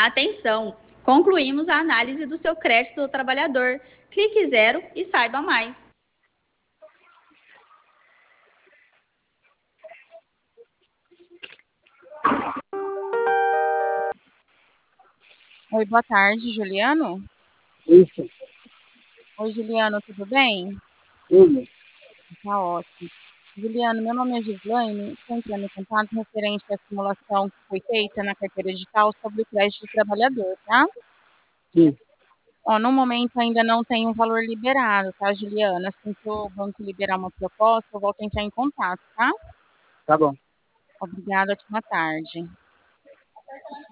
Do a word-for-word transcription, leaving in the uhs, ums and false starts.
Atenção! Concluímos a análise do seu crédito do trabalhador. Clique zero e saiba mais. Oi, boa tarde, Juliano. Isso. Oi, Juliano, tudo bem? Tudo. Tá ótimo. Juliano, meu nome é Gislaine, estou entrando em contato referente à simulação que foi feita na carteira digital sobre o crédito do trabalhador, tá? Sim. Ó, no momento ainda não tem um valor liberado, tá, Juliana? Assim que o banco liberar uma proposta, eu volto a entrar em contato, tá? Tá bom. Obrigada, ótima tarde.